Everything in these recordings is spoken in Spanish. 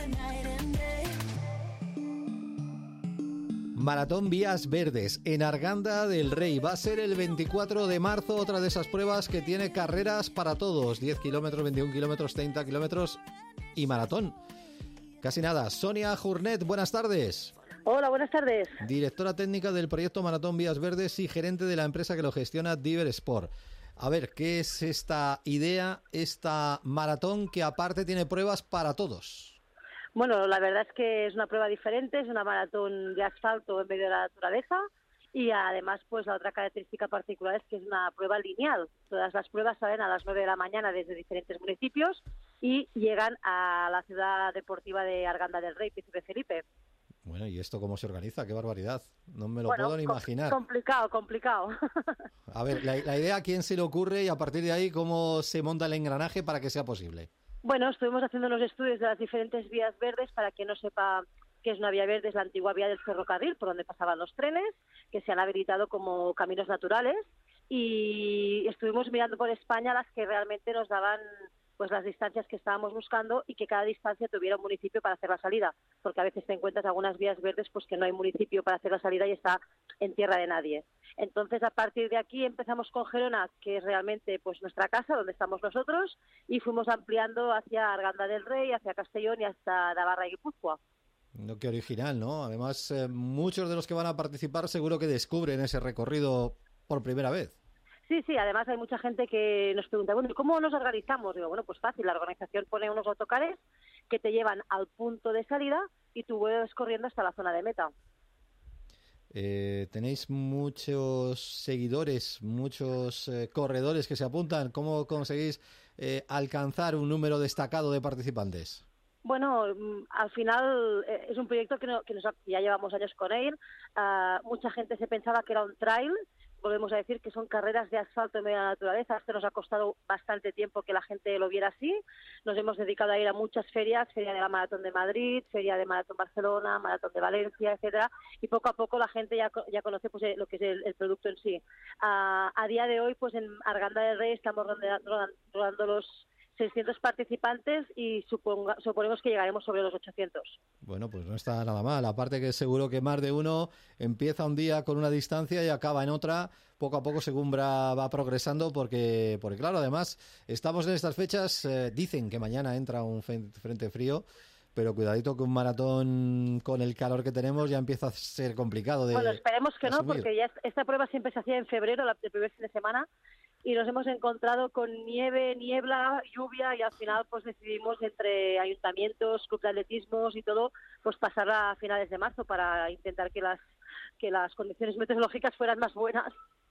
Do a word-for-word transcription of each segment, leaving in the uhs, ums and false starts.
Maratón Vías Verdes en Arganda del Rey. Va a ser el veinticuatro de marzo, otra de esas pruebas que tiene carreras para todos. diez kilómetros, veintiún kilómetros, treinta kilómetros y maratón. Casi nada. Sonia Journet, buenas tardes. Hola, buenas tardes. Directora técnica del proyecto Maratón Vías Verdes y gerente de la empresa que lo gestiona, Diver Sport. A ver, ¿qué es esta idea, esta maratón que aparte tiene pruebas para todos? Bueno, la verdad es que es una prueba diferente, es una maratón de asfalto en medio de la naturaleza y además pues la otra característica particular es que es una prueba lineal. Todas las pruebas salen a las nueve de la mañana desde diferentes municipios y llegan a la ciudad deportiva de Arganda del Rey, Príncipe Felipe. Bueno, ¿y esto cómo se organiza? ¡Qué barbaridad! No me lo bueno, puedo ni com- imaginar. Complicado, complicado. A ver, la, la idea, ¿a quién se le ocurre? Y a partir de ahí, ¿cómo se monta el engranaje para que sea posible? Bueno, estuvimos haciendo unos estudios de las diferentes vías verdes. Para quien no sepa qué es una vía verde, es la antigua vía del ferrocarril por donde pasaban los trenes, que se han habilitado como caminos naturales, y estuvimos mirando por España las que realmente nos daban pues las distancias que estábamos buscando y que cada distancia tuviera un municipio para hacer la salida, porque a veces te encuentras algunas vías verdes pues que no hay municipio para hacer la salida y está en tierra de nadie. Entonces, a partir de aquí empezamos con Gerona, que es realmente pues nuestra casa, donde estamos nosotros, y fuimos ampliando hacia Arganda del Rey, hacia Castellón y hasta Navarra y Guipúzcoa. No, qué original, ¿no? Además, eh, muchos de los que van a participar seguro que descubren ese recorrido por primera vez. Sí, sí, además hay mucha gente que nos pregunta, bueno, ¿y cómo nos organizamos? Digo, bueno, pues fácil, la organización pone unos autocares que te llevan al punto de salida y tú vuelves corriendo hasta la zona de meta. Eh, tenéis muchos seguidores, muchos eh, corredores que se apuntan. ¿Cómo conseguís eh, alcanzar un número destacado de participantes? Bueno, al final eh, es un proyecto que, no, que nos, ya llevamos años con él. Uh, mucha gente se pensaba que era un trail. Volvemos a decir que son carreras de asfalto en medio de la naturaleza. Esto nos ha costado bastante tiempo que la gente lo viera así. Nos hemos dedicado a ir a muchas ferias, Feria de la Maratón de Madrid, Feria de Maratón Barcelona, Maratón de Valencia, etcétera. Y poco a poco la gente ya, ya conoce pues, lo que es el, el producto en sí. Uh, a día de hoy, pues en Arganda del Rey estamos rodando, rodando los seiscientos participantes y suponga, suponemos que llegaremos sobre los ochocientos. Bueno, pues no está nada mal. Aparte que seguro que más de uno empieza un día con una distancia y acaba en otra, poco a poco según va, va progresando, porque, porque claro, además estamos en estas fechas, eh, dicen que mañana entra un frente frío, pero cuidadito que un maratón con el calor que tenemos ya empieza a ser complicado de Bueno, esperemos que no, asumir. porque ya esta prueba siempre se hacía en febrero, la, el primer fin de semana, y nos hemos encontrado con nieve, niebla, lluvia, y al final pues decidimos entre ayuntamientos, club de atletismo y todo, pues pasarla a finales de marzo para intentar que las que las condiciones meteorológicas fueran más buenas.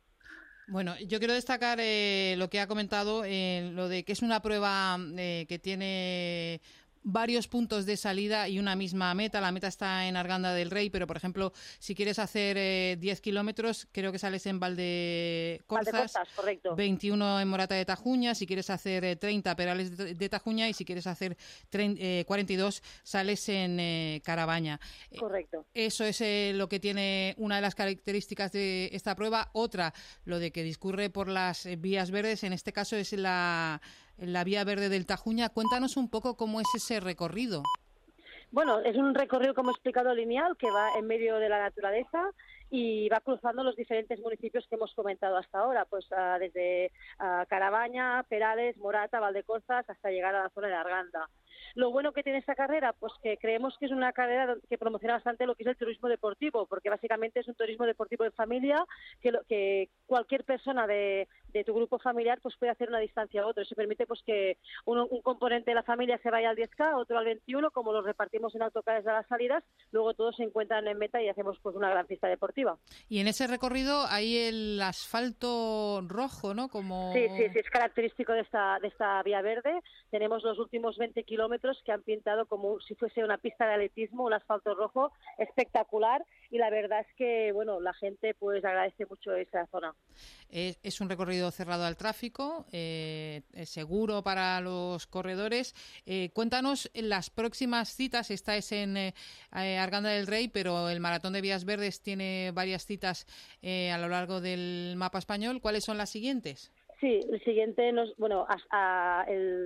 Bueno, yo quiero destacar eh, lo que ha comentado, eh, lo de que es una prueba eh, que tiene varios puntos de salida y una misma meta. La meta está en Arganda del Rey, pero por ejemplo, si quieres hacer eh, diez kilómetros, creo que sales en Valdecorzas, Valdecorzas, correcto. veintiuno en Morata de Tajuña, si quieres hacer eh, treinta, Perales de, de Tajuña, y si quieres hacer treinta, eh, cuarenta y dos, sales en eh, Carabaña. Correcto. Eh, eso es eh, lo que tiene una de las características de esta prueba. Otra, lo de que discurre por las eh, vías verdes, en este caso es la... la vía verde del Tajuña. Cuéntanos un poco cómo es ese recorrido. Bueno, es un recorrido, como he explicado, lineal, que va en medio de la naturaleza y va cruzando los diferentes municipios que hemos comentado hasta ahora, pues uh, desde uh, Carabaña, Perales, Morata, Valdecorzas, hasta llegar a la zona de Arganda. Lo bueno que tiene esta carrera, pues que creemos que es una carrera que promociona bastante lo que es el turismo deportivo, porque básicamente es un turismo deportivo de familia, que, lo, que cualquier persona de, de tu grupo familiar pues puede hacer una distancia a otro. Eso permite pues que uno, un componente de la familia se vaya al diez K, otro al veintiuno, como los repartimos en autocares a las salidas, luego todos se encuentran en meta y hacemos pues una gran fiesta deportiva. Y en ese recorrido hay el asfalto rojo, ¿no? Como... Sí, sí, sí, es característico de esta, de esta vía verde. Tenemos los últimos veinte kilómetros que han pintado como si fuese una pista de atletismo, un asfalto rojo espectacular, y la verdad es que, bueno, la gente pues agradece mucho esa zona. Es, es un recorrido cerrado al tráfico, eh, es seguro para los corredores. Eh, cuéntanos las próximas citas. Esta es en eh, Arganda del Rey, pero el Maratón de Vías Verdes tiene varias citas eh, a lo largo del mapa español. ¿Cuáles son las siguientes? Sí, el siguiente, nos, bueno, a, a, el,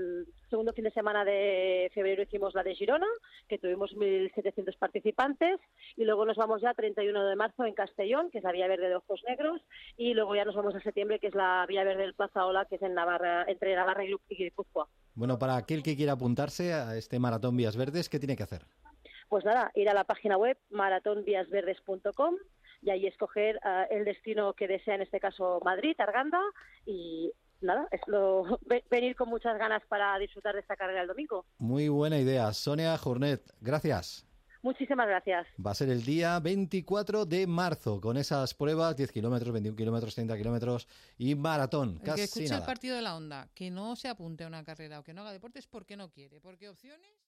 segundo fin de semana de febrero hicimos la de Girona, que tuvimos mil setecientos participantes, y luego nos vamos ya treinta y uno de marzo en Castellón, que es la Vía Verde de Ojos Negros, y luego ya nos vamos a septiembre, que es la Vía Verde del Plaza Ola, que es en Navarra, entre Navarra y Guipúzcoa. Bueno, para aquel que quiera apuntarse a este Maratón Vías Verdes, ¿qué tiene que hacer? Pues nada, ir a la página web maratón vías verdes punto com y ahí escoger uh, el destino que desea, en este caso Madrid, Arganda, y nada, es lo, venir con muchas ganas para disfrutar de esta carrera el domingo. Muy buena idea. Sonia Jornet, gracias. Muchísimas gracias. Va a ser el día veinticuatro de marzo, con esas pruebas, diez kilómetros, veintiún kilómetros, treinta kilómetros y maratón. El casi que escuche nada. el partido de la Onda, que no se apunte a una carrera o que no haga deportes porque no quiere, porque opciones...